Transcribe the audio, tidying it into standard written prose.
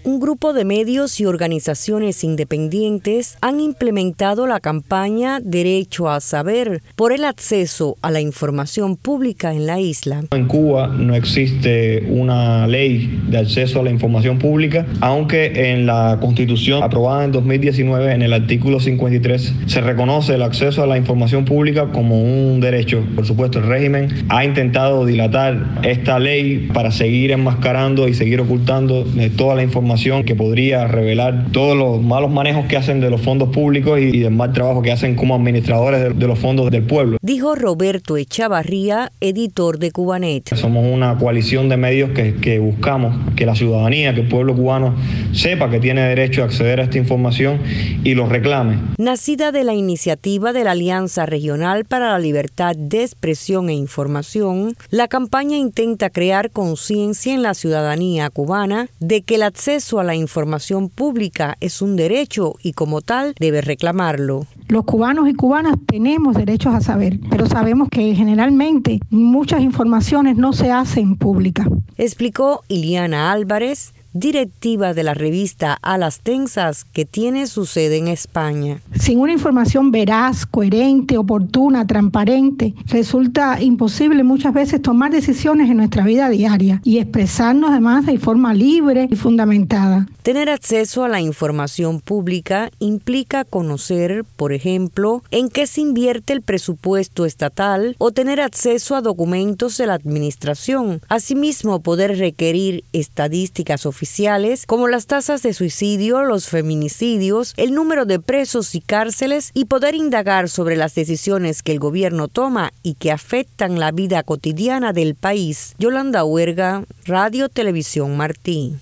un grupo de medios y organizaciones independientes han implementado la campaña Derecho a Saber por el acceso a la información pública en la isla. En Cuba no existe una ley de acceso a la información pública, aunque en la Constitución aprobada en 2019, en el artículo 53, se reconoce el acceso a la información pública como un derecho. Por supuesto, el régimen ha intentado dilatar esta ley para seguir enmascarando y seguir ocultando toda la información que podría revelar todos los malos manejos que hacen de los fondos públicos y del mal trabajo que hacen como administradores de los fondos del pueblo. Dijo Roberto Echavarría, editor de Cubanet. Somos una coalición de medios que buscamos que la ciudadanía, que el pueblo cubano sepa que tiene derecho a acceder a esta información y lo reclame. Nacida de la iniciativa de la Alianza Regional para la Libertad de Expresión e Información, la campaña intenta crear conciencia en la ciudadanía cubana de que el acceso a la información pública es un derecho y como tal debe reclamarlo. Los cubanos y cubanas tenemos derechos a saber, pero sabemos que generalmente muchas informaciones no se hacen públicas. Explicó Iliana Álvarez, directiva de la revista Alas Tensas, que tiene su sede en España. Sin una información veraz, coherente, oportuna, transparente, resulta imposible muchas veces tomar decisiones en nuestra vida diaria y expresarnos además de forma libre y fundamentada. Tener acceso a la información pública implica conocer, por ejemplo, en qué se invierte el presupuesto estatal o tener acceso a documentos de la administración. Asimismo, poder requerir estadísticas oficiales como las tasas de suicidio, los feminicidios, el número de presos y cárceles y poder indagar sobre las decisiones que el gobierno toma y que afectan la vida cotidiana del país. Yolanda Huerga, Radio Televisión Martí.